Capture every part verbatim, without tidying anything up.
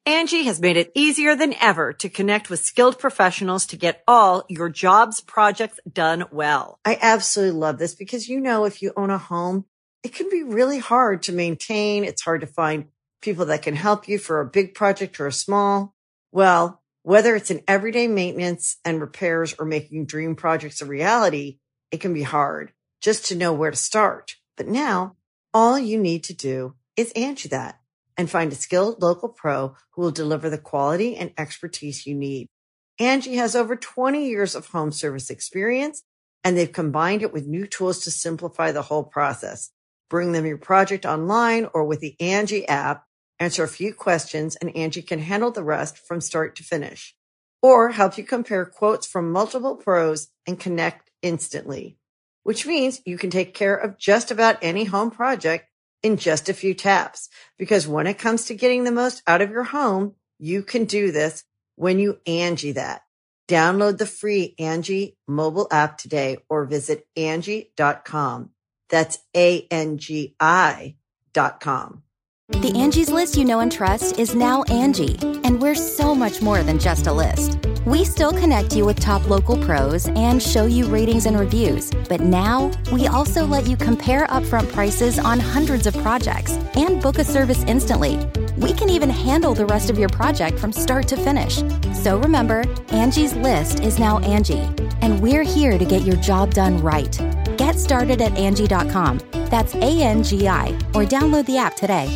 Angie has made it easier than ever to connect with skilled professionals to get all your jobs projects done well. I absolutely love this because, you know, if you own a home, it can be really hard to maintain. It's hard to find people that can help you for a big project or a small. Well, whether it's in everyday maintenance and repairs or making dream projects a reality, it can be hard just to know where to start. But now all you need to do is Angie that and find a skilled local pro who will deliver the quality and expertise you need. Angie has over twenty years of home service experience, and they've combined it with new tools to simplify the whole process. Bring them your project online or with the Angie app, answer a few questions, and Angie can handle the rest from start to finish. Or help you compare quotes from multiple pros and connect instantly, which means you can take care of just about any home project in just a few taps. Because when it comes to getting the most out of your home, you can do this when you Angie that. Download the free Angie mobile app today or visit Angie dot com. That's A N G I dot com. The Angie's List you know and trust is now Angie, and we're so much more than just a list. We still connect you with top local pros and show you ratings and reviews, but now we also let you compare upfront prices on hundreds of projects and book a service instantly. We can even handle the rest of your project from start to finish. So remember, Angie's List is now Angie, and we're here to get your job done right. Get started at Angie dot com. That's A N G I, or download the app today.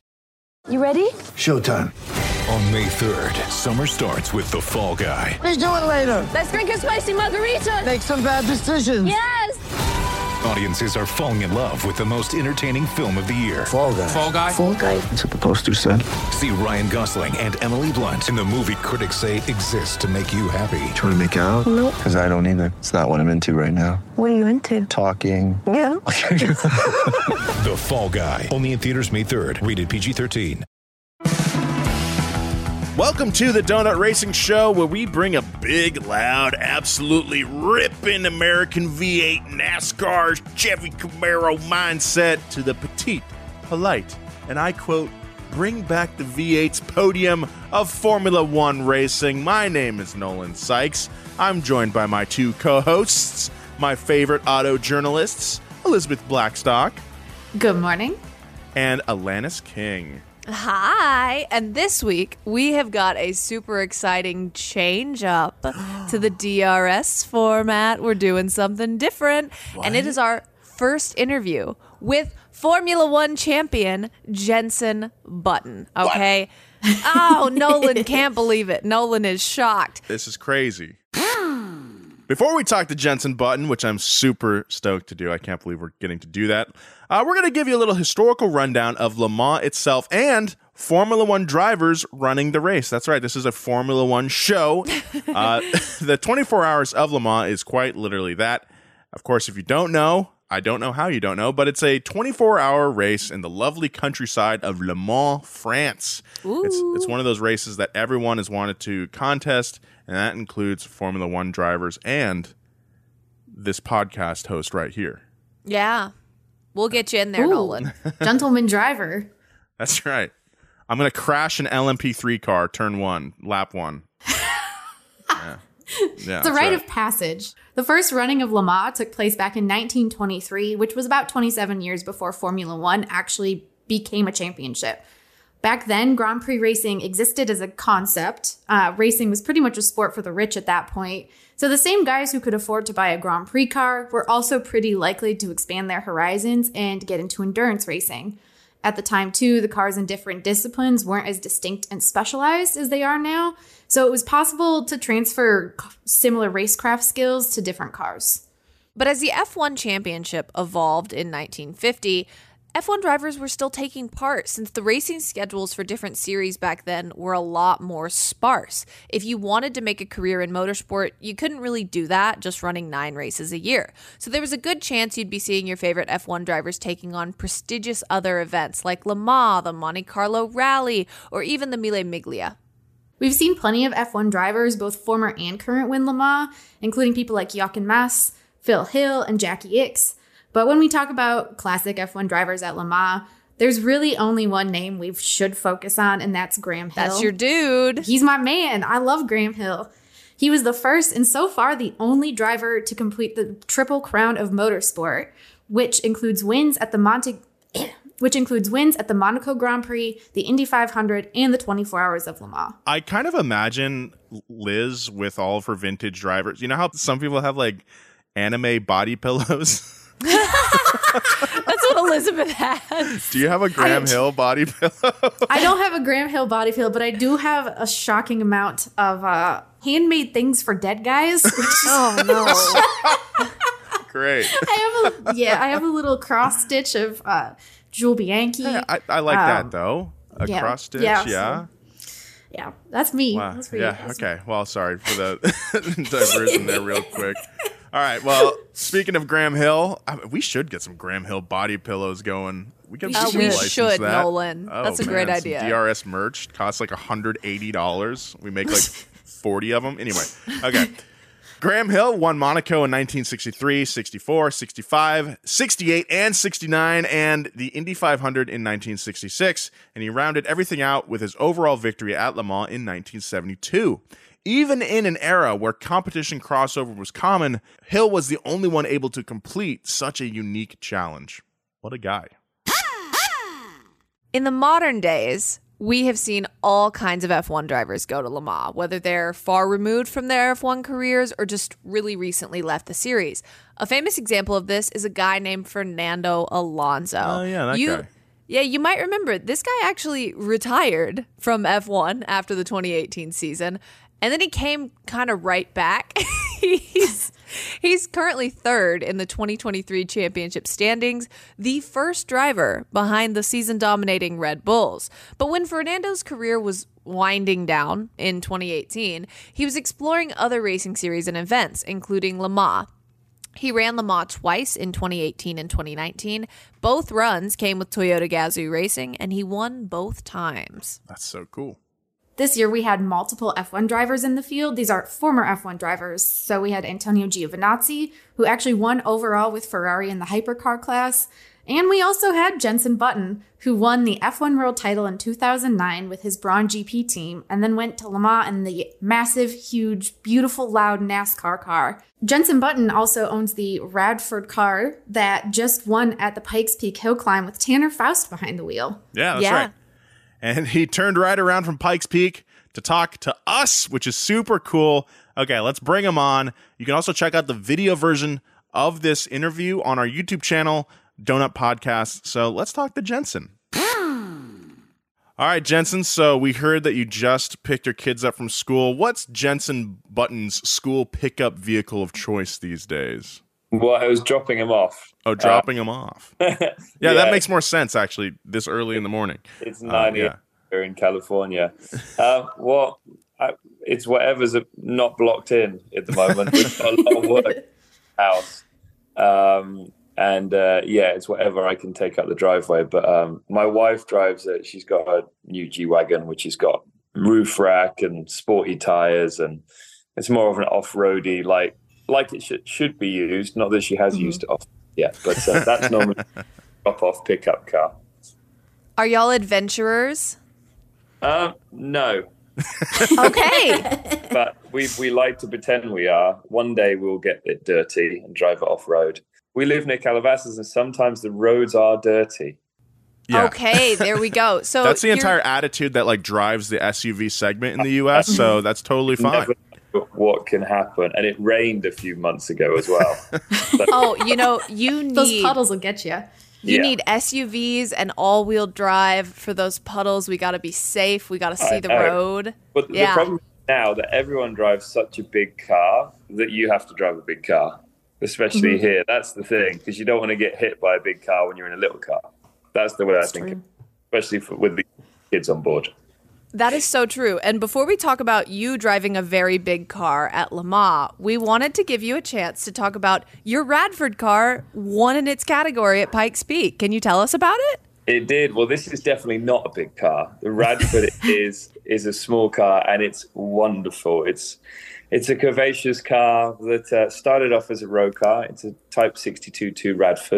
You ready? Showtime. On May third, summer starts with The Fall Guy. Let's do it later. Let's drink a spicy margarita. Make some bad decisions. Yes! Audiences are falling in love with the most entertaining film of the year. Fall Guy. Fall Guy? Fall guy. That's what the poster said. See Ryan Gosling and Emily Blunt in the movie critics say exists to make you happy. Trying to make it out? Nope. Because I don't either. It's not what I'm into right now. What are you into? Talking. Yeah. The Fall Guy. Only in theaters May third. Rated P G thirteen. Welcome to the Donut Racing Show, where we bring a big, loud, absolutely ripping American V eight NASCAR Chevy Camaro mindset to the petite, polite, and I quote, bring back the V eight's podium of Formula One racing. My name is Nolan Sykes. I'm joined by my two co-hosts, my favorite auto journalists, Elizabeth Blackstock. Good morning. And Alanis King. Hi, and this week we have got a super exciting change up to the D R S format. We're doing something different, what? And it is our first interview with Formula One champion Jenson Button. Okay, what? Oh, Nolan can't believe it. Nolan is shocked. This is crazy. Before we talk to Jenson Button, which I'm super stoked to do, I can't believe we're getting to do that, uh, we're going to give you a little historical rundown of Le Mans itself and Formula One drivers running the race. That's right, this is a Formula One show. Uh, the twenty-four hours of Le Mans is quite literally that. Of course, if you don't know, I don't know how you don't know, but it's a twenty-four hour race in the lovely countryside of Le Mans, France. It's, it's one of those races that everyone has wanted to contest, and that includes Formula One drivers and this podcast host right here. Yeah. We'll get you in there, Ooh. Nolan. Gentleman driver. That's right. I'm going to crash an L M P three car, turn one, lap one. Yeah. Yeah, it's a rite right. of passage. The first running of Le Mans took place back in nineteen twenty-three, which was about twenty-seven years before Formula One actually became a championship. Back then, Grand Prix racing existed as a concept. Uh, racing was pretty much a sport for the rich at that point. So the same guys who could afford to buy a Grand Prix car were also pretty likely to expand their horizons and get into endurance racing. At the time, too, the cars in different disciplines weren't as distinct and specialized as they are now. So it was possible to transfer similar racecraft skills to different cars. But as the F one championship evolved in nineteen fifty, F one drivers were still taking part since the racing schedules for different series back then were a lot more sparse. If you wanted to make a career in motorsport, you couldn't really do that just running nine races a year. So there was a good chance you'd be seeing your favorite F one drivers taking on prestigious other events like Le Mans, the Monte Carlo Rally, or even the Mille Miglia. We've seen plenty of F one drivers, both former and current, win Le Mans, including people like Jochen Mass, Phil Hill, and Jackie Ickx. But when we talk about classic F one drivers at Le Mans, there's really only one name we should focus on, and that's Graham Hill. That's your dude. He's my man. I love Graham Hill. He was the first and so far the only driver to complete the Triple Crown of Motorsport, which includes wins at the Monte, which includes wins at the Monaco Grand Prix, the Indy five hundred, and the twenty-four Hours of Le Mans. I kind of imagine Liz with all of her vintage drivers. You know how some people have like anime body pillows? That's what Elizabeth has. Do you have a Graham I, Hill body pillow? I don't have a Graham Hill body pillow, but I do have a shocking amount of uh, handmade things for dead guys. Oh no! Great. I have a yeah, I have a little cross stitch of uh, Jewel Bianchi. Hey, I, I like um, that though. A yeah, cross stitch, yeah. yeah. So, yeah, that's me. Wow. That's for yeah. you. That's okay. Well, sorry for the diversion there, real quick. All right. Well, speaking of Graham Hill, I mean, we should get some Graham Hill body pillows going. We can Oh, we license should, that. Nolan. Oh, That's a man, great some idea. D R S merch costs like one hundred eighty dollars. We make like forty of them. Anyway, okay. Graham Hill won Monaco in nineteen sixty-three, sixty-four, sixty-five, sixty-eight, and sixty-nine, and the Indy five hundred in nineteen sixty-six, and he rounded everything out with his overall victory at Le Mans in nineteen seventy-two. Even in an era where competition crossover was common, Hill was the only one able to complete such a unique challenge. What a guy. In the modern days, we have seen all kinds of F one drivers go to Le Mans, whether they're far removed from their F one careers or just really recently left the series. A famous example of this is a guy named Fernando Alonso. Oh, yeah, that you, guy. Yeah, you might remember, this guy actually retired from F one after the twenty eighteen season, and then he came kind of right back. he's he's currently third in the twenty twenty-three championship standings, the first driver behind the season-dominating Red Bulls. But when Fernando's career was winding down in twenty eighteen, he was exploring other racing series and events, including Le Mans. He ran Le Mans twice in twenty eighteen and twenty nineteen. Both runs came with Toyota Gazoo Racing, and he won both times. That's so cool. This year, we had multiple F one drivers in the field. These are former F one drivers. So we had Antonio Giovinazzi, who actually won overall with Ferrari in the hypercar class. And we also had Jenson Button, who won the F one World title in two thousand nine with his Braun G P team, and then went to Le Mans in the massive, huge, beautiful, loud NASCAR car. Jenson Button also owns the Radford car that just won at the Pikes Peak Hill Climb with Tanner Faust behind the wheel. Yeah, that's Yeah. right. And he turned right around from Pikes Peak to talk to us, which is super cool. Okay, let's bring him on. You can also check out the video version of this interview on our YouTube channel, Donut Podcast. So let's talk to Jenson. All right, Jenson. So we heard that you just picked your kids up from school. What's Jenson Button's school pickup vehicle of choice these days? Well, I was dropping him off. Oh, dropping uh, him off. Yeah, yeah, that makes more sense, actually, this early in the morning. It's nine uh, yeah. here in California. uh, well, I, it's whatever's not blocked in at the moment. We've got a lot of work in the house. Um, and, uh, yeah, it's whatever I can take up the driveway. But um, my wife drives it. She's got a new G-Wagon, which has got roof rack and sporty tires. And it's more of an off-roady, like, like it should should be used. Not that she has mm-hmm. used it off yet, but uh, that's normally a drop-off pickup car. Are y'all adventurers? Um, no. Okay. But we we like to pretend we are. One day we'll get it dirty and drive it off-road. We live near Calabasas, and sometimes the roads are dirty. Yeah. Okay, there we go. So that's the you're... entire attitude that like drives the S U V segment in the U S. So that's totally fine. Never what can happen, and it rained a few months ago as well. So, oh, you know, you need those puddles will get you. You yeah. need S U Vs and all-wheel drive for those puddles. We got to be safe. We got to see I the know. road. But yeah. the problem now that everyone drives such a big car that you have to drive a big car, especially mm-hmm. here. That's the thing, because you don't want to get hit by a big car when you're in a little car. That's the way That's I think, it, especially for, with the kids on board. That is so true. And before we talk about you driving a very big car at Le Mans, we wanted to give you a chance to talk about your Radford car won in its category at Pikes Peak. Can you tell us about it? It did. Well, this is definitely not a big car. The Radford is is a small car, and it's wonderful. It's it's a curvaceous car that uh, started off as a road car. It's a Type sixty-two two Radford.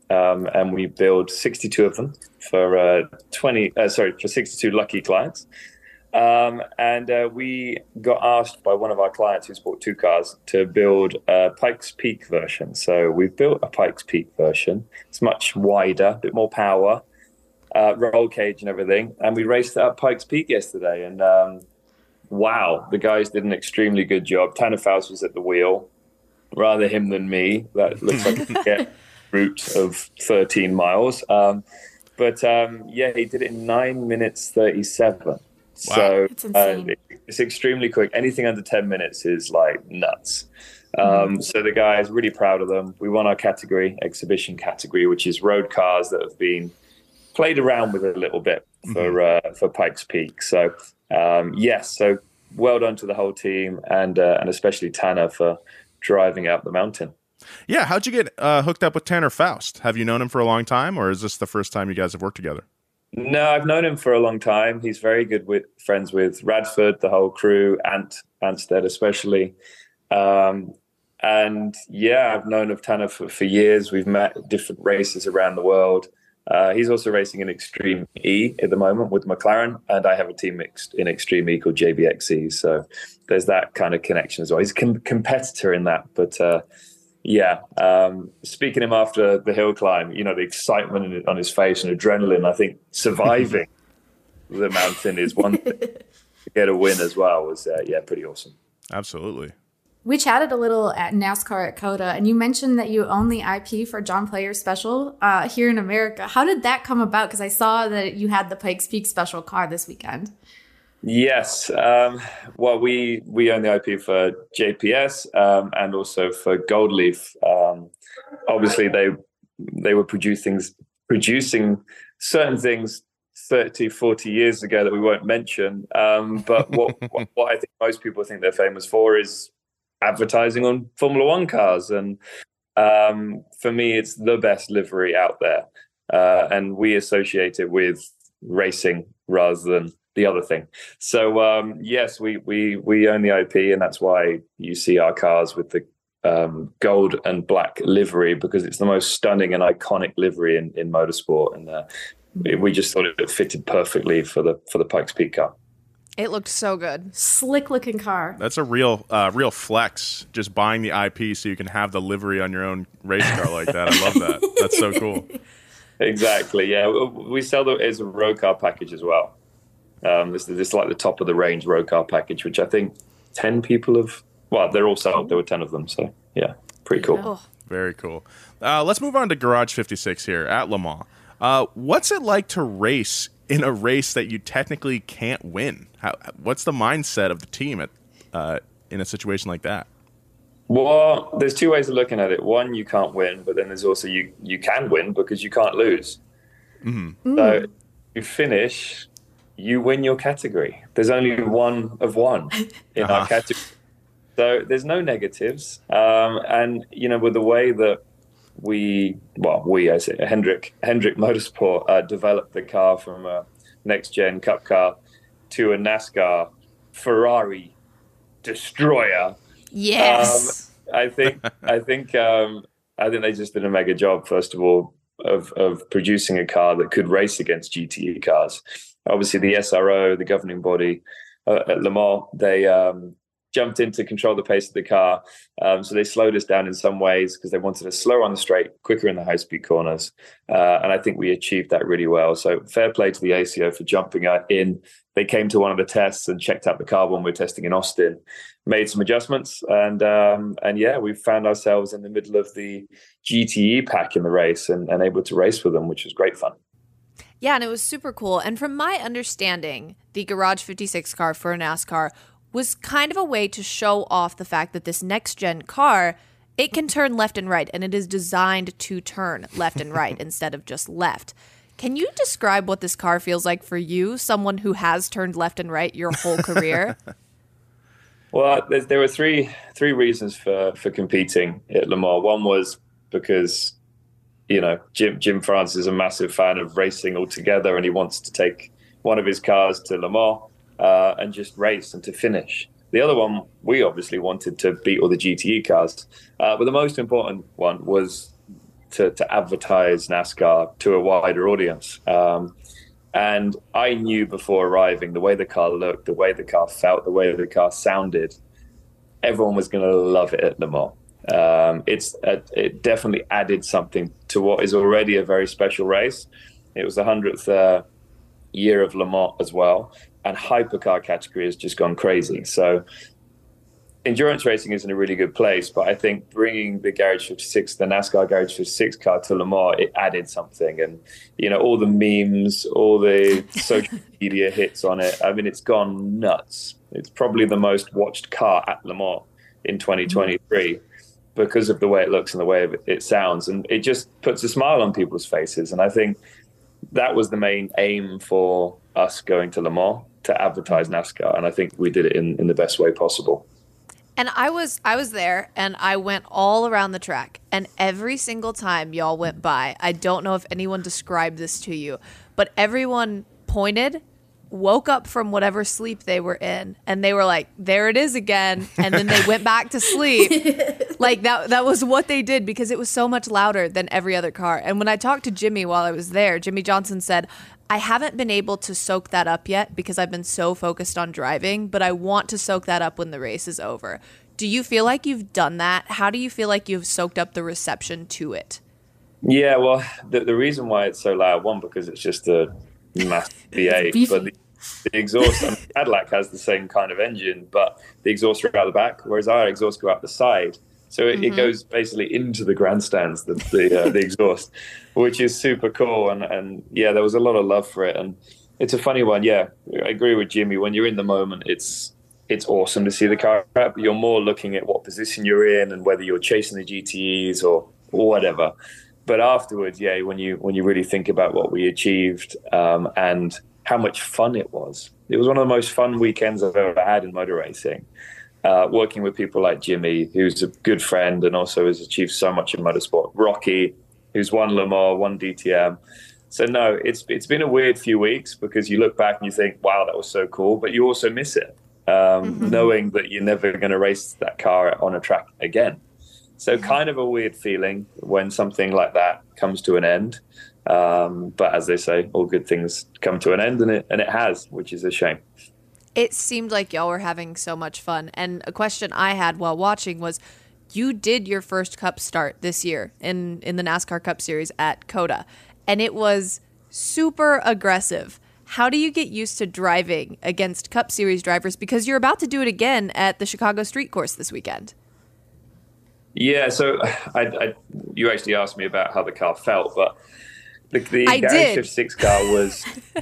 um, and we build sixty-two of them for uh, twenty. Uh, sorry, for sixty-two lucky clients. Um, and uh, we got asked by one of our clients who's bought two cars to build a Pikes Peak version. So we've built a Pikes Peak version. It's much wider, a bit more power, uh, roll cage and everything. And we raced it up Pikes Peak yesterday. And um, wow, the guys did an extremely good job. Tanner Faust was at the wheel, rather him than me. That looks like a get route of thirteen miles. Um, but um, yeah, he did it in nine minutes thirty-seven. Wow. So uh, it's extremely quick. Anything under ten minutes is like nuts. Um, mm. So the guy is really proud of them. We won our category, exhibition category, which is road cars that have been played around with a little bit for mm-hmm. uh, for Pikes Peak. So um, yes, so well done to the whole team and uh, and especially Tanner for driving up the mountain. Yeah, how'd you get uh, hooked up with Tanner Faust? Have you known him for a long time, or is this the first time you guys have worked together? No, I've known him for a long time. He's very good with friends with Radford, the whole crew, Ant Anstead especially. Um, and yeah, I've known of Tanner for, for years. We've met at different races around the world. Uh, he's also racing in Extreme E at the moment with McLaren, and I have a team mixed in Extreme E called J B X E. So there's that kind of connection as well. He's a com- competitor in that, but uh, yeah, um, speaking him after the hill climb, you know, the excitement on his face and adrenaline, I think surviving the mountain is one thing. To get a win as well was, uh, yeah, pretty awesome. Absolutely. We chatted a little at NASCAR at COTA, and you mentioned that you own the I P for John Player's special uh, here in America. How did that come about? Because I saw that you had the Pikes Peak special car this weekend. Yes. Um, well, we, we own the I P for J P S um, and also for Gold Leaf. Um, obviously, they they were producing, producing certain things thirty, forty years ago that we won't mention. Um, but what, what, what I think most people think they're famous for is advertising on Formula One cars. And um, for me, it's the best livery out there. Uh, and we associate it with racing rather than the other thing. So um, yes, we we we own the I P, and that's why you see our cars with the um, gold and black livery, because it's the most stunning and iconic livery in, in motorsport, and uh, we just thought it fitted perfectly for the for the Pikes Peak car. It looked so good. Slick looking car. That's a real uh, real flex, just buying the I P so you can have the livery on your own race car like that. I love that. That's so cool. Exactly. Yeah, we sell it as a road car package as well. Um, this, this is like the top of the range road car package, which I think ten people have. Well, they're all sold. There were ten of them. So yeah, pretty cool. Oh. Very cool. Uh, let's move on to Garage fifty-six here at Le Mans. Uh, what's it like to race in a race that you technically can't win? How, what's the mindset of the team at uh, in a situation like that? Well, there's two ways of looking at it. One, you can't win, but then there's also you you can win because you can't lose. Mm-hmm. So you finish. You win your category. There's only one of one in uh-huh. our category. So there's no negatives. Um, and, you know, with the way that we, well, we, I say, Hendrick, Hendrick Motorsport uh, developed the car from a next-gen Cup car to a NASCAR Ferrari destroyer. Yes. Um, I think, I think, um, I think they just did a mega job, first of all, of, of producing a car that could race against G T E cars. Obviously, the S R O, the governing body uh, at Le Mans, they um, jumped in to control the pace of the car. Um, so they slowed us down in some ways because they wanted us slower on the straight, quicker in the high-speed corners. Uh, and I think we achieved that really well. So fair play to the A C O for jumping in. They came to one of the tests and checked out the car when we were testing in Austin, made some adjustments. And, um, and yeah, we found ourselves in the middle of the G T E pack in the race and, and able to race with them, which was great fun. Yeah, and it was super cool. And from my understanding, the Garage fifty-six car for NASCAR was kind of a way to show off the fact that this next-gen car, it can turn left and right, and it is designed to turn left and right instead of just left. Can you describe what this car feels like for you, someone who has turned left and right your whole career? Well, there, there were three three reasons for, for competing at Le Mans. One was because you know, Jim Jim France is a massive fan of racing altogether, and he wants to take one of his cars to Le Mans uh, and just race and to finish. The other one, we obviously wanted to beat all the G T E cars. Uh, but the most important one was to, to advertise NASCAR to a wider audience. Um, and I knew before arriving, the way the car looked, the way the car felt, the way the car sounded, everyone was going to love it at Le Mans. Um, it's uh, it definitely added something to what is already a very special race. It was the hundredth uh, year of Le Mans as well, and hypercar category has just gone crazy. So endurance racing is in a really good place, but I think bringing the Garage fifty-six, the NASCAR Garage fifty-six car to Le Mans, it added something. And, you know, all the memes, all the social media hits on it, I mean, it's gone nuts. It's probably the most watched car at Le Mans in twenty twenty-three because of the way it looks and the way it sounds. And it just puts a smile on people's faces. And I think that was the main aim for us going to Le Mans, to advertise NASCAR. And I think we did it in, in the best way possible. And I was I was there, and I went all around the track, and every single time y'all went by, I don't know if anyone described this to you, but everyone pointed, woke up from whatever sleep they were in, and they were like, there it is again, and then they went back to sleep. Like that that was what they did, because it was so much louder than every other car. And when I talked to Jimmy while I was there, Jimmy Johnson said, I haven't been able to soak that up yet because I've been so focused on driving, but I want to soak that up when the race is over. Do you feel like you've done that? How do you feel like you've soaked up the reception to it? Yeah, well, the, the reason why it's so loud, one, because it's just a massive V eight, but the, the exhaust, I mean, Cadillac has the same kind of engine, but the exhaust are out the back, whereas our exhaust go out the side. So it, mm-hmm. it goes basically into the grandstands, the the, uh, the exhaust, which is super cool. And, and yeah, there was a lot of love for it. And it's a funny one. Yeah, I agree with Jimmy. When you're in the moment, it's it's awesome to see the car, but you're more looking at what position you're in and whether you're chasing the G T Es or, or whatever. But afterwards, yeah, when you when you really think about what we achieved um, and how much fun it was, it was one of the most fun weekends I've ever had in motor racing. Uh, working with people like Jimmy, who's a good friend and also has achieved so much in motorsport. Rocky, who's won Le Mans, won D T M. So no, it's it's been a weird few weeks because you look back and you think, wow, that was so cool, but you also miss it, um, mm-hmm. knowing that you're never going to race that car on a track again. So mm-hmm. kind of a weird feeling when something like that comes to an end. Um, but as they say, all good things come to an end, and it and it has, which is a shame. It seemed like y'all were having so much fun. And a question I had while watching was, you did your first Cup start this year in, in the NASCAR Cup Series at COTA, and it was super aggressive. How do you get used to driving against Cup Series drivers? Because you're about to do it again at the Chicago Street Course this weekend. Yeah, so I, I, you actually asked me about how the car felt, but the, the I Garage did. fifty-six car was...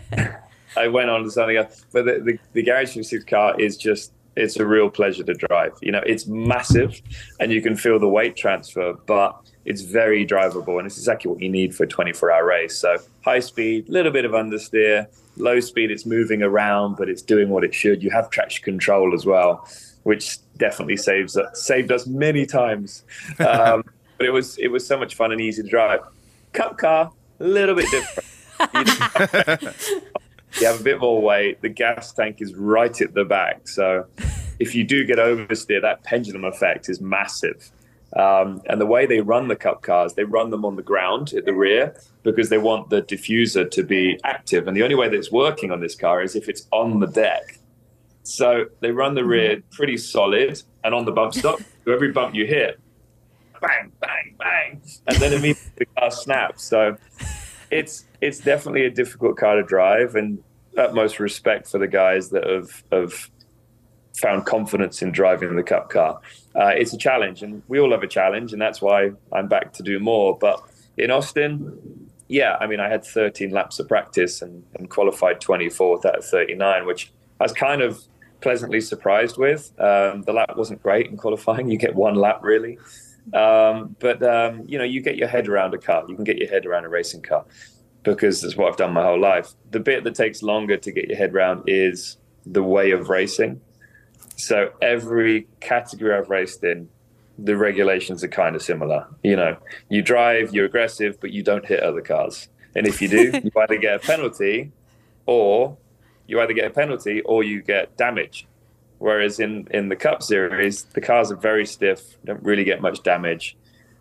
I went on to something else, but the, the, the Garage fifty-six car is just, it's a real pleasure to drive. You know, it's massive and you can feel the weight transfer, but it's very drivable and it's exactly what you need for a twenty-four hour race. So high speed, little bit of understeer, low speed, it's moving around, but it's doing what it should. You have traction control as well, which definitely saves saved us many times. Um, but it was, it was so much fun and easy to drive. Cup car, a little bit different. You have a bit more weight. The gas tank is right at the back. So if you do get oversteer, that pendulum effect is massive. Um, and the way they run the Cup cars, they run them on the ground at the rear because they want the diffuser to be active. And the only way that it's working on this car is if it's on the deck. So they run the rear pretty solid and on the bump stop. So every bump you hit, bang, bang, bang. And then immediately the car snaps. So it's it's definitely a difficult car to drive, and utmost respect for the guys that have, have found confidence in driving the Cup car. Uh, it's a challenge, and we all have a challenge, and that's why I'm back to do more. But in Austin, yeah, I mean, I had thirteen laps of practice and, and qualified twenty-fourth out of thirty-nine, which I was kind of pleasantly surprised with. Um, the lap wasn't great in qualifying. You get one lap, really. Um, but, um, you know, you get your head around a car. You can get your head around a racing car because that's what I've done my whole life. The bit that takes longer to get your head around is the way of racing. So every category I've raced in, the regulations are kind of similar. You know, you drive, you're aggressive, but you don't hit other cars. And if you do, you either get a penalty or you either get a penalty or you get damage. Whereas in, in the Cup Series, the cars are very stiff, don't really get much damage.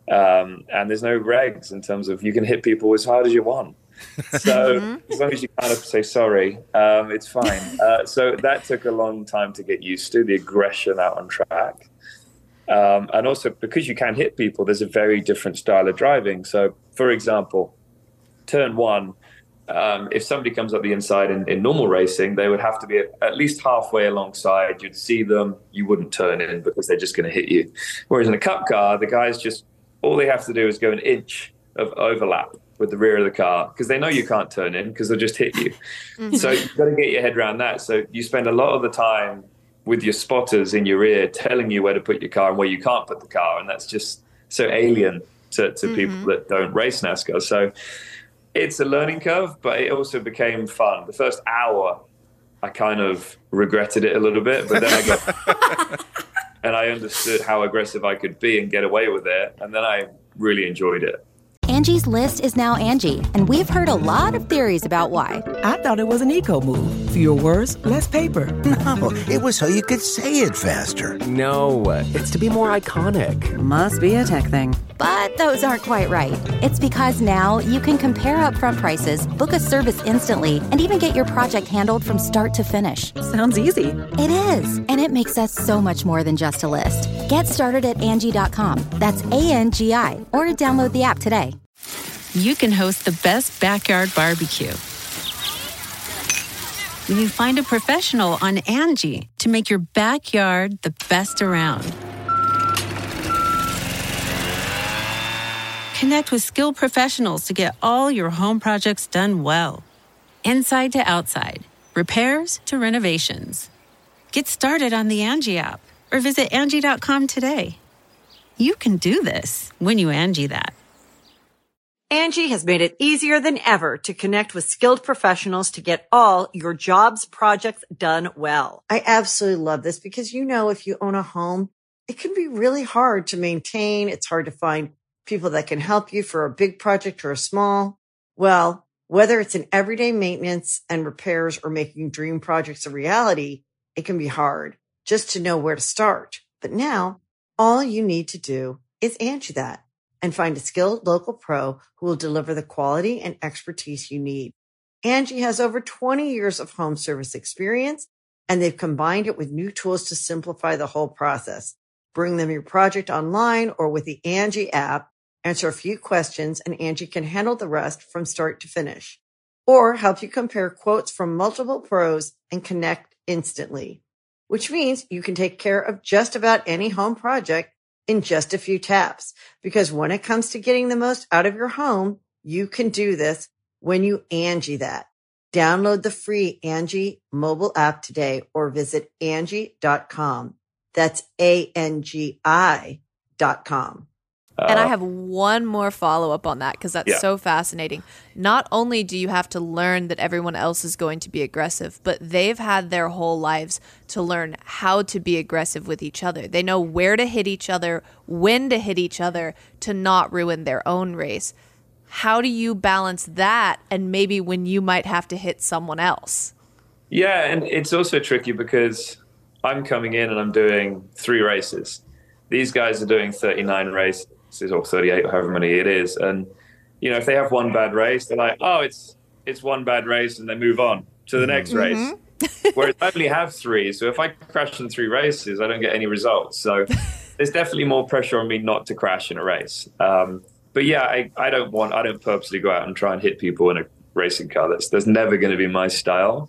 Um, and there's no regs in terms of you can hit people as hard as you want. So mm-hmm. as long as you kind of say sorry, um, it's fine. Uh, so that took a long time to get used to, the aggression out on track. Um, and also because you can hit people, there's a very different style of driving. So for example, turn one, um, if somebody comes up the inside in, in normal racing, they would have to be at least halfway alongside. You'd see them, you wouldn't turn in because they're just going to hit you. Whereas in a cup car, the guys just, all they have to do is go an inch of overlap with the rear of the car because they know you can't turn in because they'll just hit you. Mm-hmm. So you've got to get your head around that. So you spend a lot of the time with your spotters in your ear telling you where to put your car and where you can't put the car. And that's just so alien to, to mm-hmm. people that don't race NASCAR. So it's a learning curve, but it also became fun. The first hour, I kind of regretted it a little bit, but then I got... and I understood how aggressive I could be and get away with it. And then I really enjoyed it. Angie's List is now Angie, and we've heard a lot of theories about why. I thought it was an eco move. Fewer words, less paper. No, it was so you could say it faster. No, it's to be more iconic. Must be a tech thing. But those aren't quite right. It's because now you can compare upfront prices, book a service instantly, and even get your project handled from start to finish. Sounds easy. It is, and it makes us so much more than just a list. Get started at Angie dot com. That's A N G I, or download the app today. You can host the best backyard barbecue when you find a professional on Angie to make your backyard the best around. Connect with skilled professionals to get all your home projects done well. Inside to outside, repairs to renovations. Get started on the Angie app or visit Angie dot com today. You can do this when you Angie that. Angie has made it easier than ever to connect with skilled professionals to get all your jobs projects done well. I absolutely love this because, you know, if you own a home, it can be really hard to maintain. It's hard to find people that can help you for a big project or a small. Well, whether it's in everyday maintenance and repairs or making dream projects a reality, it can be hard just to know where to start. But now all you need to do is Angie that and find a skilled local pro who will deliver the quality and expertise you need. Angie has over twenty years of home service experience, and they've combined it with new tools to simplify the whole process. Bring them your project online or with the Angie app, answer a few questions, and Angie can handle the rest from start to finish. Or help you compare quotes from multiple pros and connect instantly, which means you can take care of just about any home project in just a few taps. Because when it comes to getting the most out of your home, you can do this when you Angie that. Download the free Angie mobile app today or visit Angie dot com. That's A N G I dot com. And I have one more follow-up on that because that's yeah. so fascinating. Not only do you have to learn that everyone else is going to be aggressive, but they've had their whole lives to learn how to be aggressive with each other. They know where to hit each other, when to hit each other to not ruin their own race. How do you balance that and maybe when you might have to hit someone else? Yeah, and it's also tricky because I'm coming in and I'm doing three races. These guys are doing thirty-nine races. Or thirty-eight or however many it is, and you know if they have one bad race, they're like, oh, it's it's one bad race, and they move on to the next mm-hmm. race. Whereas I only have three, so if I crash in three races, I don't get any results. So there's definitely more pressure on me not to crash in a race. Um, but yeah, I, I don't want I don't purposely go out and try and hit people in a racing car. That's that's never going to be my style.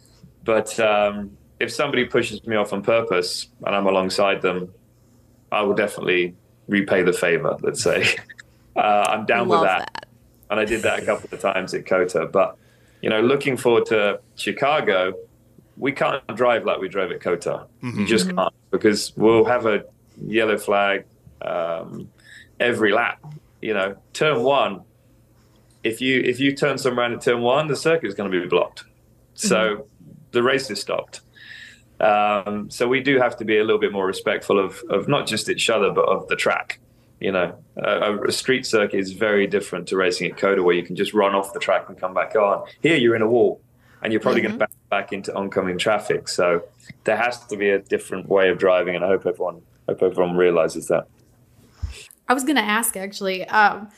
But um, if somebody pushes me off on purpose and I'm alongside them, I will definitely repay the favor, let's say. Uh, I'm down Love with that. that. And I did that a couple of times at COTA. But, you know, looking forward to Chicago, we can't drive like we drove at COTA. Mm-hmm. You just mm-hmm. can't, because we'll have a yellow flag um, every lap. You know, turn one, if you if you turn some around at turn one, the circuit is going to be blocked. So mm-hmm. the race is stopped. Um, so we do have to be a little bit more respectful of, of not just each other, but of the track. You know, a, a street circuit is very different to racing at COTA, where you can just run off the track and come back on. Here, you're in a wall, and you're probably mm-hmm. going to back back into oncoming traffic. So there has to be a different way of driving, and I hope everyone hope everyone realizes that. I was going to ask actually, um,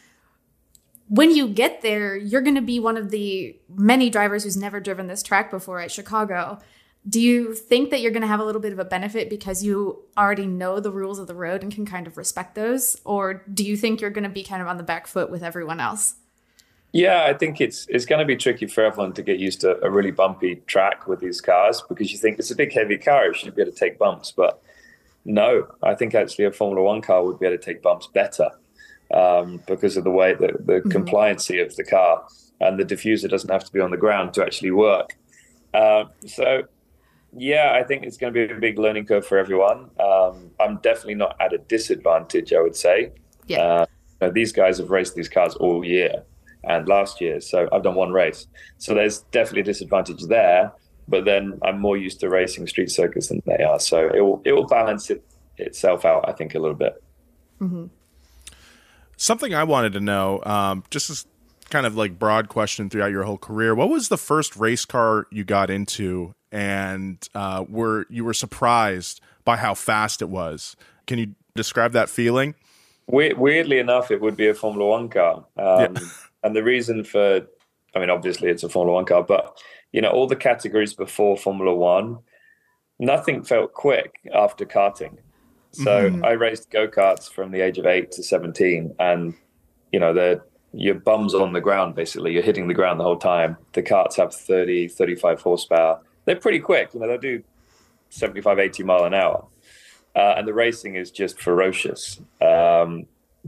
when you get there, you're going to be one of the many drivers who's never driven this track before at Chicago. Do you think that you're going to have a little bit of a benefit because you already know the rules of the road and can kind of respect those? Or do you think you're going to be kind of on the back foot with everyone else? Yeah, I think it's it's going to be tricky for everyone to get used to a really bumpy track with these cars because you think it's a big, heavy car. It should be able to take bumps. But no, I think actually a Formula One car would be able to take bumps better um, because of the way that the mm-hmm. compliancy of the car and the diffuser doesn't have to be on the ground to actually work. Uh, so, yeah, I think it's going to be a big learning curve for everyone. Um, I'm definitely not at a disadvantage, I would say. Yeah. Uh, you know, these guys have raced these cars all year. And last year, so I've done one race. So there's definitely a disadvantage there, but then I'm more used to racing street circuits than they are. So it will it will balance it, itself out, I think, a little bit. Mm-hmm. Something I wanted to know, um, just as kind of like broad question throughout your whole career, what was the first race car you got into and uh, were you were surprised by how fast it was? Can you describe that feeling? We- weirdly enough, it would be a Formula One car. Um, yeah. And the reason for, I mean, obviously it's a Formula One car, but, you know, all the categories before Formula One, nothing felt quick after karting. So mm-hmm. I raced go-karts from the age of eight to seventeen. And, you know, they're, your bum's on the ground, basically. You're hitting the ground the whole time. The karts have thirty, thirty-five horsepower. They're pretty quick. You know, they'll do seventy-five, eighty mile an hour. Uh, and the racing is just ferocious. Um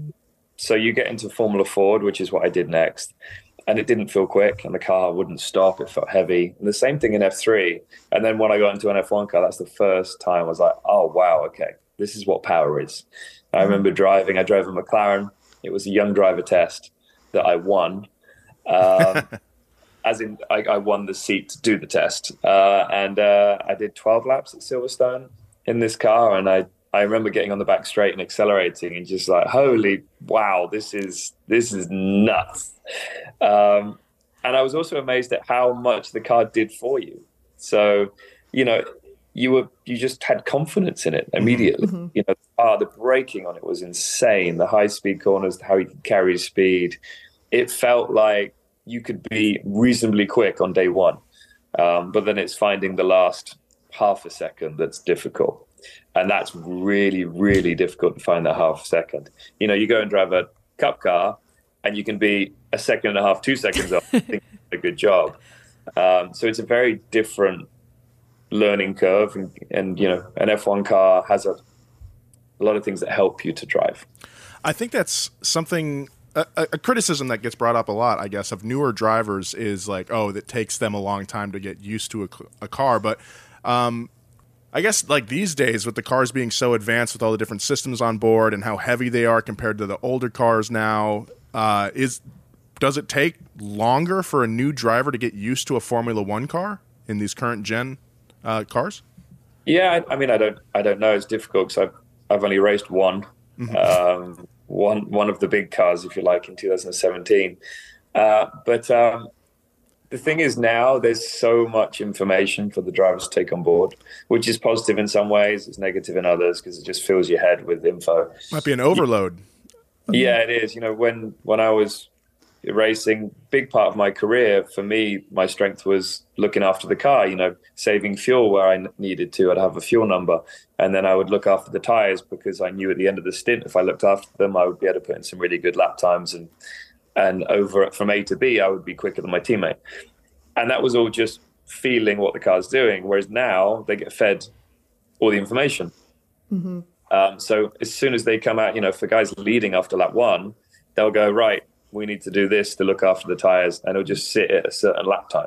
So you get into Formula Ford, which is what I did next, and it didn't feel quick, and the car wouldn't stop. It felt heavy. And the same thing in F three. And then when I got into an F one car, that's the first time I was like, oh, wow, okay, this is what power is. I remember driving. I drove a McLaren. It was a young driver test that I won. Um, as in, I, I won the seat to do the test. Uh, and uh, I did twelve laps at Silverstone in this car, and I I remember getting on the back straight and accelerating and just like, holy, wow, this is this is nuts. Um, and I was also amazed at how much the car did for you. So, you know, you were you just had confidence in it immediately. Mm-hmm. You know, ah, the braking on it was insane. The high speed corners, how you could carry speed. It felt like you could be reasonably quick on day one. Um, but then it's finding the last half a second that's difficult. And that's really, really difficult to find that half second. You know, you go and drive a cup car and you can be a second and a half, two seconds off. I think you did a good job. Um, so it's a very different learning curve. And, and, you know, an F one car has a, a lot of things that help you to drive. I think that's something, a, a criticism that gets brought up a lot, I guess, of newer drivers is like, oh, that takes them a long time to get used to a, a car. But, um, I guess like these days with the cars being so advanced with all the different systems on board and how heavy they are compared to the older cars now, uh, is does it take longer for a new driver to get used to a Formula One car in these current gen uh, cars? Yeah, I, I mean, I don't, I don't know. It's difficult because I've, I've only raced one, mm-hmm. um, one, one of the big cars, if you like, in two thousand seventeen. Uh, but um, the thing is now there's so much information for the drivers to take on board, which is positive in some ways, it's negative in others because it just fills your head with info. Might be an overload. Yeah, it is. You know, when when I was racing, big part of my career, for me, my strength was looking after the car, you know, saving fuel where I needed to. I'd have a fuel number, and then I would look after the tires because I knew at the end of the stint, if I looked after them, I would be able to put in some really good lap times, and and over from A to B, I would be quicker than my teammate. And that was all just feeling what the car's doing. Whereas now they get fed all the information. Mm-hmm. Um, so as soon as they come out, you know, for guys leading after lap one, they'll go, right, we need to do this to look after the tires. And it'll just sit at a certain lap time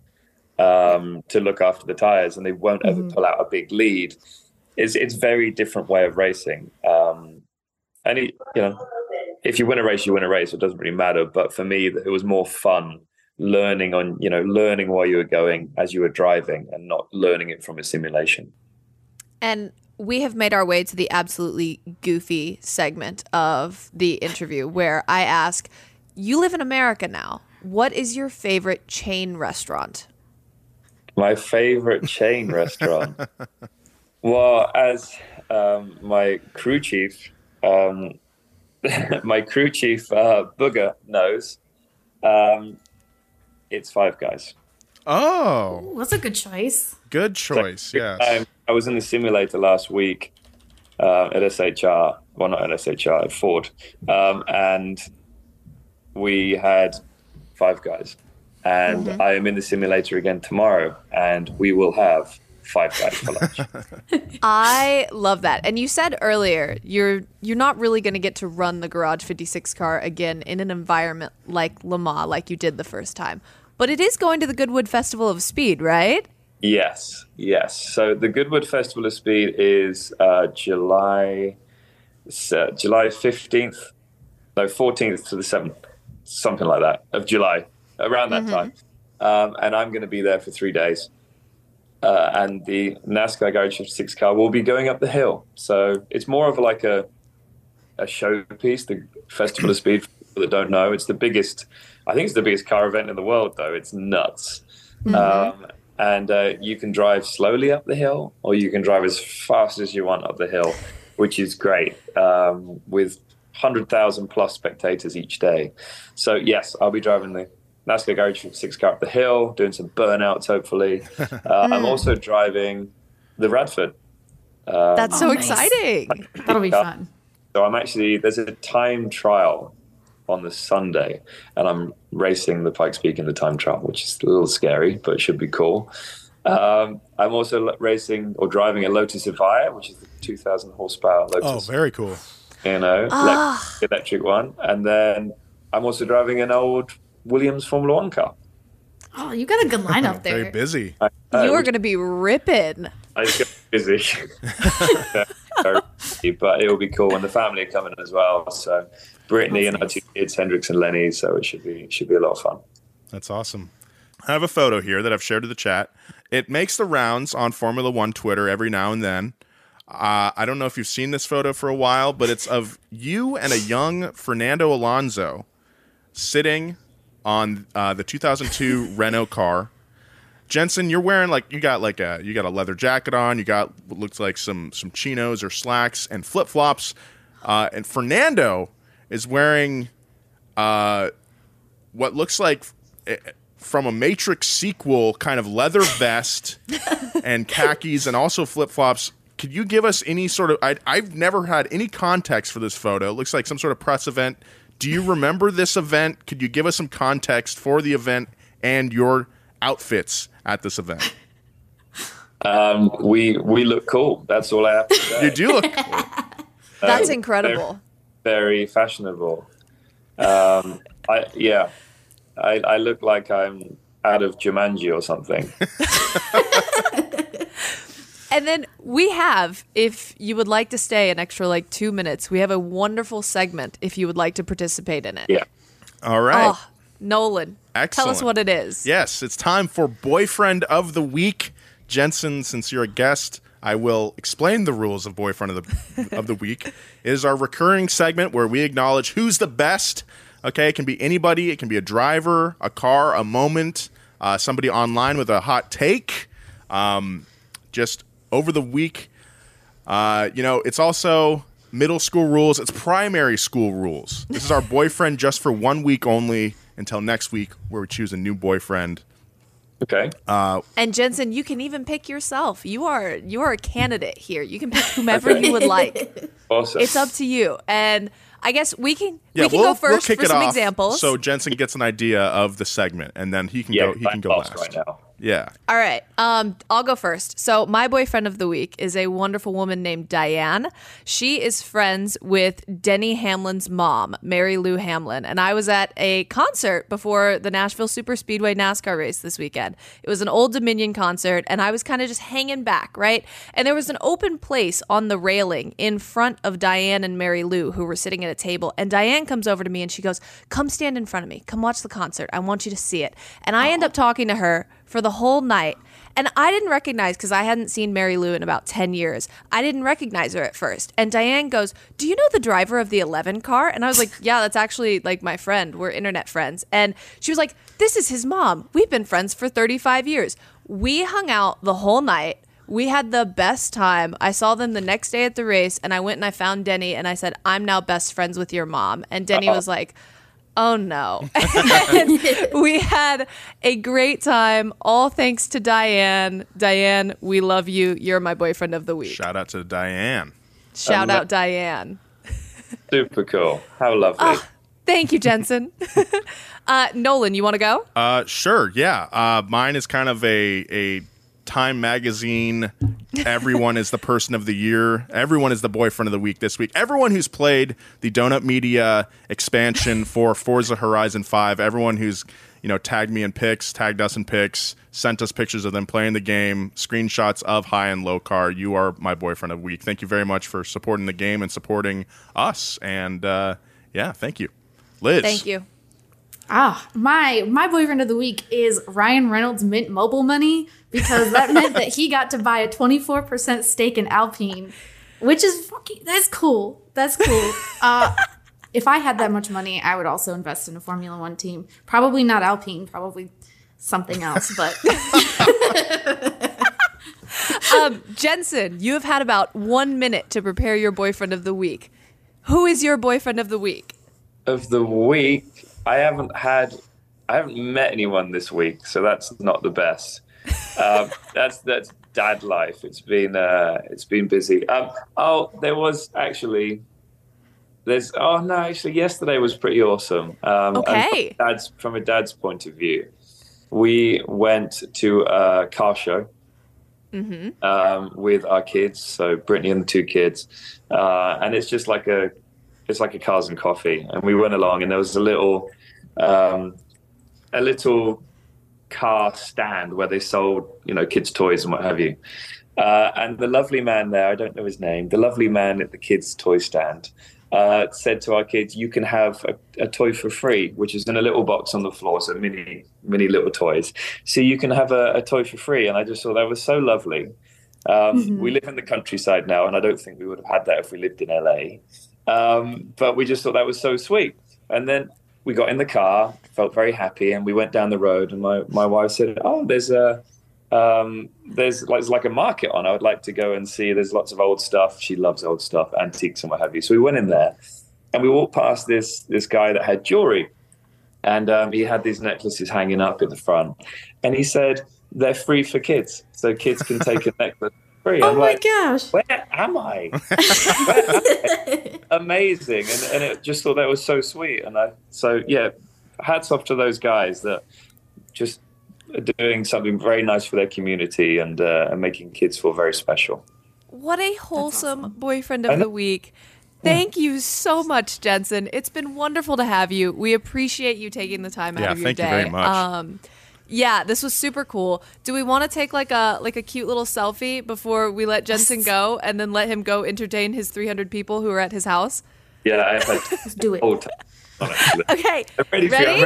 um, to look after the tires. And they won't mm-hmm. ever pull out a big lead. It's it's very different way of racing. Um, and, it, you know, if you win a race, you win a race. It doesn't really matter. But for me, it was more fun learning on, you know, learning while you were going as you were driving and not learning it from a simulation. And we have made our way to the absolutely goofy segment of the interview where I ask, you live in America now. What is your favorite chain restaurant? My favorite chain restaurant? Well, as um, my crew chief, um, my crew chief, uh, Booger, knows. Um, it's Five Guys. Oh, that's a good choice. Good choice. So, yes. I, I was in the simulator last week uh, at S H R. Well, not at S H R, at Ford, um, and we had Five Guys. And Mm-hmm. I am in the simulator again tomorrow, and we will have Five Guys for lunch. I love that. And you said earlier you're you're not really going to get to run the Garage fifty-six car again in an environment like Le Mans, like you did the first time. But it is going to the Goodwood Festival of Speed, right? Yes, yes. So the Goodwood Festival of Speed is uh, July uh, July fifteenth, no, fourteenth to the seventh, something like that, of July, around that Mhm. time. Um, and I'm going to be there for three days. Uh, and the NASCAR Garage fifty-six car will be going up the hill. So it's more of like a a showpiece, the Festival of Speed, for people that don't know. It's the biggest, I think it's the biggest car event in the world, though. It's nuts. Mm-hmm. Um, and uh, you can drive slowly up the hill, or you can drive as fast as you want up the hill, which is great, um, with one hundred thousand plus spectators each day. So, yes, I'll be driving the NASCAR Garage fifty-six car up the hill, doing some burnouts, hopefully. Uh, I'm also driving the Radford. Um, That's so Oh, nice. exciting. That'll be fun. So I'm actually, there's a time trial on the Sunday, and I'm racing the Pikes Peak in the time trial, which is a little scary, but it should be cool. Um, I'm also l- racing or driving a Lotus Evija, which is the two thousand horsepower Oh, Lotus, very cool. you know, Ah. elec- electric one. And then I'm also driving an old Williams Formula One car. Oh, you got a good lineup there. Very busy. I, uh, You are which- going to be ripping. I just get busy. Very busy, but it'll be cool, and the family are coming as well. So Brittany That's and our nice. two kids, Hendrix and Lenny. So it should be it should be a lot of fun. That's awesome. I have a photo here that I've shared to the chat. It makes the rounds on Formula One Twitter every now and then. Uh, I don't know if you've seen this photo for a while, but it's of you and a young Fernando Alonso sitting on uh, the two thousand two Renault car. Jensen, you're wearing like you got like a you got a leather jacket on. You got what looks like some some chinos or slacks and flip flops. Uh, and Fernando is wearing uh, what looks like uh, from a Matrix sequel kind of leather vest and khakis and also flip flops. Could you give us any sort of? I, I've never had any context for this photo. It looks like some sort of press event. Do you remember this event? Could you give us some context for the event and your outfits at this event? Um, we we look cool. That's all I have to say. You do look cool. That's Um, incredible. Very, very fashionable. Um, I yeah, I, I look like I'm out of Jumanji or something. And then we have, if you would like to stay an extra like two minutes, we have a wonderful segment if you would like to participate in it. Yeah. All right. Oh, Nolan, Excellent. tell us what it is. Yes, it's time for Boyfriend of the Week. Jensen, since you're a guest, I will explain the rules of Boyfriend of the of the Week. It is our recurring segment where we acknowledge who's the best. Okay, it can be anybody. It can be a driver, a car, a moment, uh, somebody online with a hot take. Um, just over the week, uh, you know, it's also middle school rules. It's primary school rules. This is our boyfriend just for one week only until next week, where we choose a new boyfriend. Okay. Uh, And Jensen, you can even pick yourself. You are you are a candidate here. You can pick whomever you would like. Awesome. It's up to you. And I guess we can yeah, we can we'll, go first we'll kick for it some off examples. so Jensen gets an idea of the segment, and then he can Yeah, go. He can I'm go lost last. right now. Yeah. All right. Um, I'll go first. So my boyfriend of the week is a wonderful woman named Diane. She is friends with Denny Hamlin's mom, Mary Lou Hamlin. And I was at a concert before the Nashville Super Speedway NASCAR race this weekend. It was an Old Dominion concert, and I was kind of just hanging back, right? And there was an open place on the railing in front of Diane and Mary Lou, who were sitting at a table. And Diane comes over to me and she goes, "Come stand in front of me. Come watch the concert. I want you to see it." And I end up talking to her for the whole night. And I didn't recognize, because I hadn't seen Mary Lou in about ten years, I didn't recognize her at first. And Diane goes, "Do you know the driver of the eleven car?" And I was like, "Yeah, that's actually like my friend. We're internet friends." And she was like, "This is his mom. We've been friends for thirty-five years. We hung out the whole night. We had the best time. I saw them the next day at the race, and I went and I found Denny, and I said, I'm now best friends with your mom. And Denny Uh-oh. was like, oh, no. We had a great time, all thanks to Diane. Diane, we love you. You're my boyfriend of the week. Shout out to Diane. Shout um, out Diane. Super cool. How lovely. Uh, thank you, Jensen. uh, Nolan, you want to go? Uh, sure, yeah. Uh, mine is kind of a, a Time Magazine, everyone is the person of the year. Everyone is the boyfriend of the week this week. Everyone who's played the Donut Media expansion for Forza Horizon five, everyone who's, you know, tagged me in pics, tagged us in pics, sent us pictures of them playing the game, screenshots of high and low car. You are my boyfriend of the week. Thank you very much for supporting the game and supporting us. And uh, yeah, thank you. Liz. Thank you. Ah, my my boyfriend of the week is Ryan Reynolds Mint Mobile money, because that meant that he got to buy a twenty-four percent stake in Alpine, which is fucking, that's cool. That's cool. Uh, if I had that much money, I would also invest in a Formula One team. Probably not Alpine, probably something else, but. um, Jensen, you have had about one minute to prepare your boyfriend of the week. Who is your boyfriend of the week? Of the week? I haven't had, I haven't met anyone this week, so that's not the best. Um, that's that's dad life. It's been uh, it's been busy. Um, oh, there was actually, there's oh no, actually yesterday was pretty awesome. Um, okay. From, dad's, from a dad's point of view, we went to a car show. Mm-hmm. Um, with our kids, so Brittany and the two kids, uh, and it's just like a. It's like a cars and coffee, and we went along, and there was a little, um, a little car stand where they sold, you know, kids' toys and what have you. Uh, and the lovely man there, I don't know his name, the lovely man at the kids' toy stand uh, said to our kids, "You can have a, a toy for free," which is in a little box on the floor, so mini, mini little toys. So you can have a, a toy for free, and I just thought that was so lovely. Um, mm-hmm. We live in the countryside now, and I don't think we would have had that if we lived in L A. Um, but we just thought that was so sweet. And then we got in the car, felt very happy, and we went down the road. And my, my wife said, "Oh, there's a um, there's like, there's like a market on. I would like to go and see. There's lots of old stuff. She loves old stuff, antiques and what have you." So we went in there, and we walked past this this guy that had jewelry, and um, he had these necklaces hanging up in the front, and he said they're free for kids, so kids can take a necklace. Free. Oh I'm my like, gosh. Where am I? Where am I? Amazing. And, and it just thought that was so sweet. And I, so yeah, hats off to those guys that just are doing something very nice for their community and, uh, and making kids feel very special. What a wholesome awesome. boyfriend of the week. Thank you so much, Jensen. It's been wonderful to have you. We appreciate you taking the time out yeah, of your thank day. You very much. Um, Yeah, this was super cool. Do we want to take like a like a cute little selfie before we let Jensen go, and then let him go entertain his three hundred people who are at his house? Yeah, I have had Let's do it. Okay, I'm ready? ready?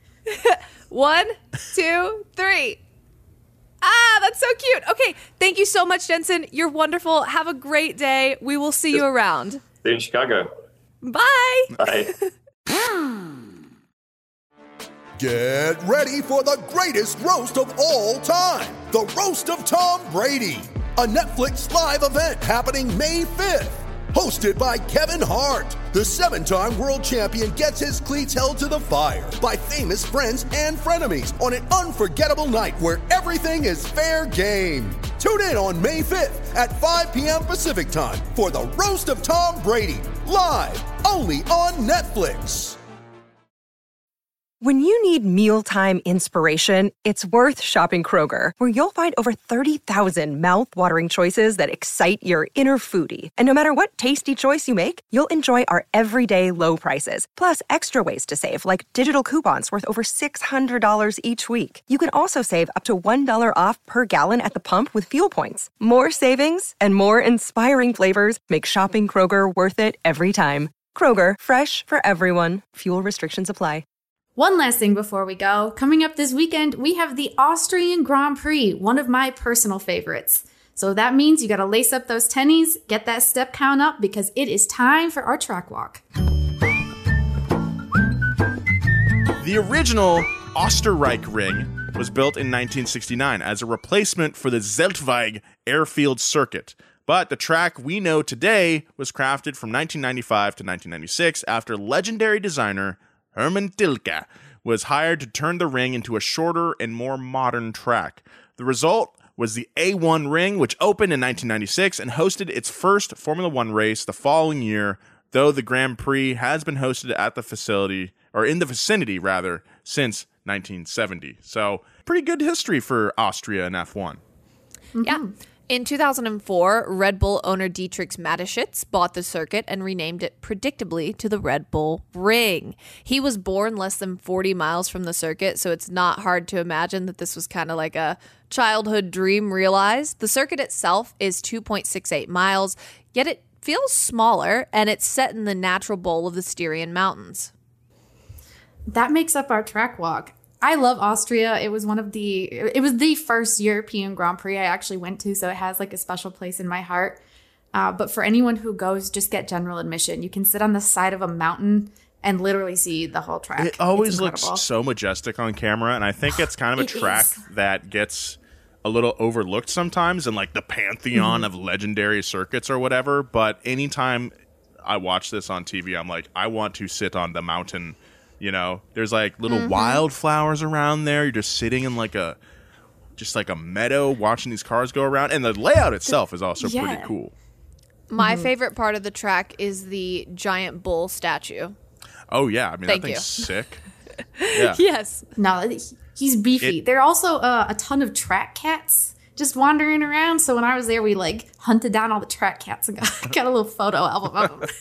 One, two, three. Ah, that's so cute. Okay, thank you so much, Jensen. You're wonderful. Have a great day. We will see you around. See you in Chicago. Bye. Bye. Get ready for the greatest roast of all time, the Roast of Tom Brady, a Netflix live event happening May fifth. Hosted by Kevin Hart, the seven-time world champion gets his cleats held to the fire by famous friends and frenemies on an unforgettable night where everything is fair game. Tune in on May fifth at five p.m. Pacific time for the Roast of Tom Brady, live only on Netflix. When you need mealtime inspiration, it's worth shopping Kroger, where you'll find over thirty thousand mouth-watering choices that excite your inner foodie. And no matter what tasty choice you make, you'll enjoy our everyday low prices, plus extra ways to save, like digital coupons worth over six hundred dollars each week. You can also save up to one dollar off per gallon at the pump with fuel points. More savings and more inspiring flavors make shopping Kroger worth it every time. Kroger, fresh for everyone. Fuel restrictions apply. One last thing before we go. Coming up this weekend, we have the Austrian Grand Prix, one of my personal favorites. So that means you got to lace up those tennies, get that step count up, because it is time for our track walk. The original Österreich ring was built in nineteen sixty-nine as a replacement for the Zeltweg airfield circuit. But the track we know today was crafted from nineteen ninety-five to nineteen ninety-six after legendary designer Hermann Tilke was hired to turn the ring into a shorter and more modern track. The result was the A one ring, which opened in nineteen ninety-six and hosted its first Formula One race the following year, though the Grand Prix has been hosted at the facility, or in the vicinity rather, since nineteen seventy. So pretty good history for Austria and F one. Mm-hmm. Yeah. In two thousand four, Red Bull owner Dietrich Mateschitz bought the circuit and renamed it predictably to the Red Bull Ring. He was born less than forty miles from the circuit, so it's not hard to imagine that this was kind of like a childhood dream realized. The circuit itself is two point six eight miles, yet it feels smaller, and it's set in the natural bowl of the Styrian Mountains. That makes up our track walk. I love Austria. It was one of the, it was the first European Grand Prix I actually went to, so it has like a special place in my heart. Uh, but for anyone who goes, just get general admission. You can sit on the side of a mountain and literally see the whole track. It always looks so majestic on camera, and I think it's kind of a track is. that gets a little overlooked sometimes in like the pantheon Mhm. of legendary circuits or whatever. But anytime I watch this on T V, I'm like, I want to sit on the mountain. You know, there's like little Mhm. wildflowers around there. You're just sitting in like a, just like a meadow watching these cars go around. And the layout itself is also Yeah. pretty cool. My Mm-hmm. mm-hmm. favorite part of the track is the giant bull statue. Oh, yeah. I mean, Thank that thing's you. sick. Yeah. Yes. No, he's beefy. It- there are also uh, a ton of track cats just wandering around. So when I was there, we like hunted down all the track cats and got, got a little photo album of them.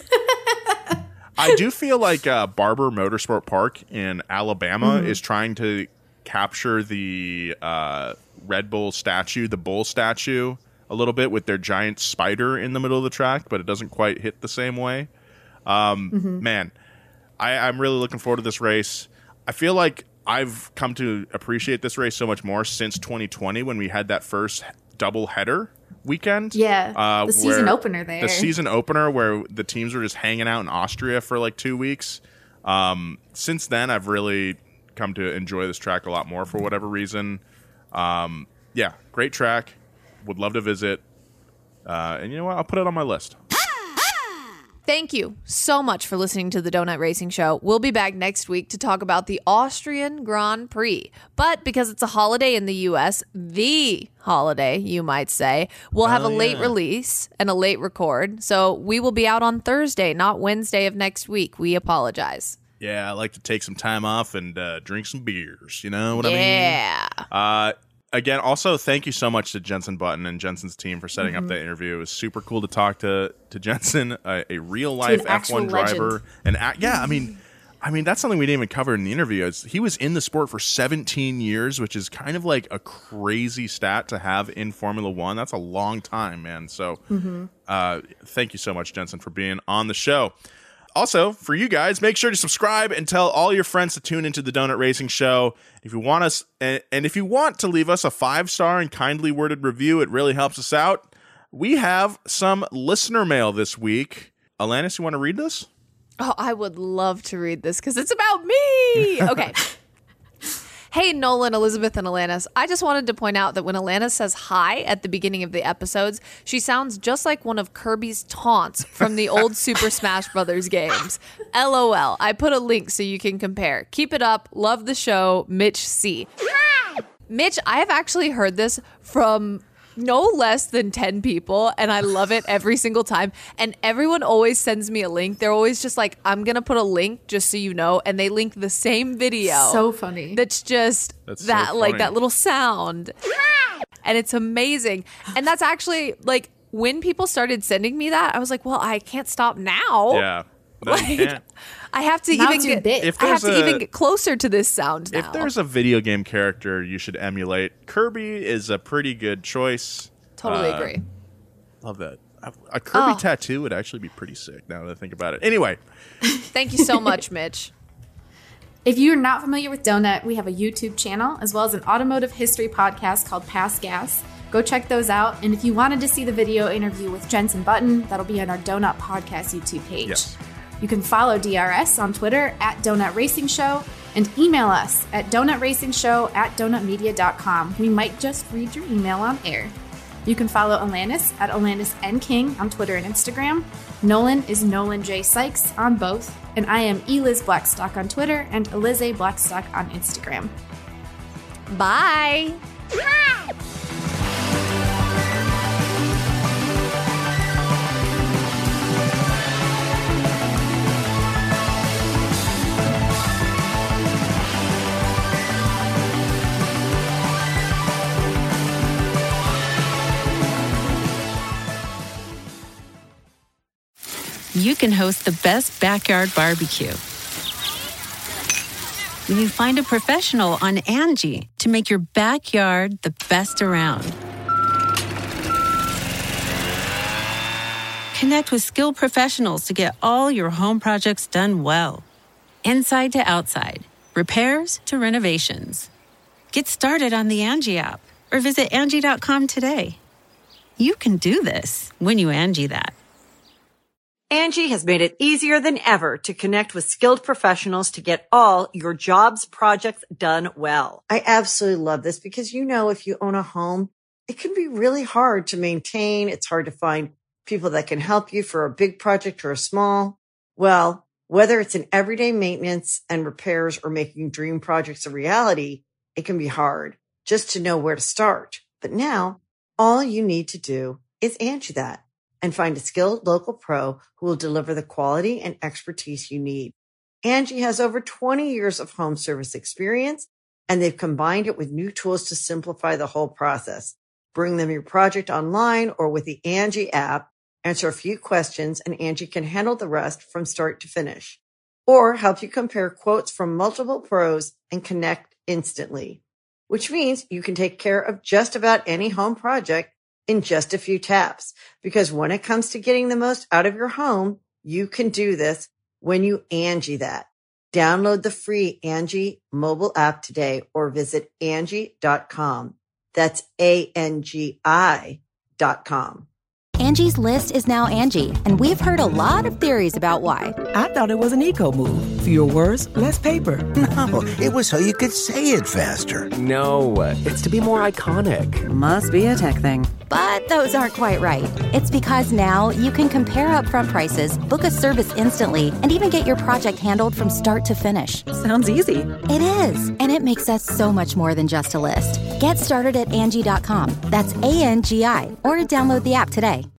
I do feel like uh, Barber Motorsport Park in Alabama Mhm. is trying to capture the uh, Red Bull statue, the bull statue, a little bit with their giant spider in the middle of the track, but it doesn't quite hit the same way. Um, Mhm. Man, I, I'm really looking forward to this race. I feel like I've come to appreciate this race so much more since twenty twenty when we had that first double header weekend. Yeah, uh, the season where- opener there. The season opener where the teams were just hanging out in Austria for like two weeks. Um, since then, I've really come to enjoy this track a lot more for whatever reason. Um, yeah, great track. Would love to visit. Uh, and you know what? I'll put it on my list. Thank you so much for listening to the Donut Racing Show. We'll be back next week to talk about the Austrian Grand Prix. But because it's a holiday in the U S, the holiday, you might say, we'll have Oh, a late yeah. release and a late record. So we will be out on Thursday, not Wednesday of next week. We apologize. Yeah, I like to take some time off and uh, drink some beers. You know what I mean? Yeah. Uh, again, also, thank you so much to Jensen Button and Jensen's team for setting Mhm. up that interview. It was super cool to talk to to Jensen, a, a real life F actual one driver. legend. And a- yeah, I mean, I mean that's something we didn't even cover in the interview. It's, he was in the sport for seventeen years, which is kind of like a crazy stat to have in Formula One. That's a long time, man. So, Mhm. uh, thank you so much, Jensen, for being on the show. Also, for you guys, make sure to subscribe and tell all your friends to tune into the Donut Racing Show. If you want us, and, and if you want to leave us a five-star and kindly worded review, it really helps us out. We have some listener mail this week. Alanis, you want to read this? Oh, I would love to read this because it's about me. Okay. Hey, Nolan, Elizabeth, and Alanis. I just wanted to point out that when Alanis says hi at the beginning of the episodes, she sounds just like one of Kirby's taunts from the old Super Smash Brothers games. LOL. I put a link so you can compare. Keep it up. Love the show. Mitch C. Mitch, I have actually heard this from no less than ten people, and I love it every single time. And everyone always sends me a link. They're always just like, I'm going to put a link just so you know. And they link the same video. So funny. That's just That's so that, like funny. that little sound. And it's amazing. And that's actually like when people started sending me that, I was like, well, I can't stop now. Yeah. No, you Like, can't. I have to Now even it's your get, bit. If I have there's to a- even get closer to this sound now. If there's a video game character you should emulate, Kirby is a pretty good choice. Totally Uh, agree. Love that. A, a Kirby Oh. tattoo would actually be pretty sick now that I think about it. Anyway, Thank you so much, Mitch. If you're not familiar with Donut, we have a YouTube channel as well as an automotive history podcast called Pass Gas. Go check those out. And if you wanted to see the video interview with Jensen Button, that'll be on our Donut Podcast YouTube page. Yes. You can follow D R S on Twitter at Donut Racing Show and email us at donutracingshow at donutmedia dot com. We might just read your email on air. You can follow Alanis at Alanis N. King on Twitter and Instagram. Nolan is Nolan J. Sykes on both. And I am Eliz Blackstock on Twitter and Eliz Blackstock on Instagram. Bye. Hi. You can host the best backyard barbecue when you find a professional on Angie to make your backyard the best around. Connect with skilled professionals to get all your home projects done well. Inside to outside, repairs to renovations. Get started on the Angie app or visit Angie dot com today. You can do this when you Angie that. Angie has made it easier than ever to connect with skilled professionals to get all your jobs projects done well. I absolutely love this because, you know, if you own a home, it can be really hard to maintain. It's hard to find people that can help you for a big project or a small. Well, whether it's in everyday maintenance and repairs or making dream projects a reality, it can be hard just to know where to start. But now all you need to do is Angie that and find a skilled local pro who will deliver the quality and expertise you need. Angie has over twenty years of home service experience, and they've combined it with new tools to simplify the whole process. Bring them your project online or with the Angie app, answer a few questions, and Angie can handle the rest from start to finish. Or help you compare quotes from multiple pros and connect instantly, which means you can take care of just about any home project in just a few taps. Because when it comes to getting the most out of your home, you can do this when you Angie that. Download the free Angie mobile app today or visit Angie dot com. That's A N G I dot com. Angie's List is now Angie, and we've heard a lot of theories about why. I thought it was an eco move. Fewer words, less paper. No, it was so you could say it faster. No, it's to be more iconic. Must be a tech thing. But those aren't quite right. It's because now you can compare upfront prices, book a service instantly, and even get your project handled from start to finish. Sounds easy. It is, and it makes us so much more than just a list. Get started at Angie dot com. That's A N G I, or download the app today.